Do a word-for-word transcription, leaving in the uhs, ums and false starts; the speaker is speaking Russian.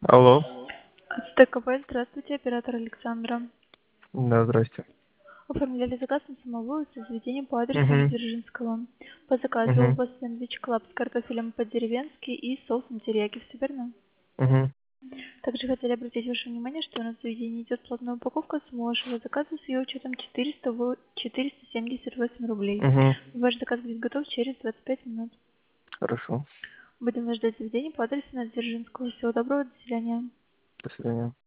Алло. ТКП, здравствуйте, оператор Александра. Да, здрасте. Оформляли заказ на самовывоз из заведения по адресу Угу. Дзержинского. По заказу у Угу. вас сэндвич клаб с картофелем по-деревенски и соусом терияки, все верно? Угу. Также хотели обратить ваше внимание, что у нас в заведении идет платная упаковка с вашего заказа с ее учетом четыреста во- четыреста семьдесят восемь рублей. Угу. Ваш заказ будет готов через двадцать пять минут. Хорошо. Будем вас ждать в заведении по адресу на Дзержинского. Всего доброго, до свидания. До свидания.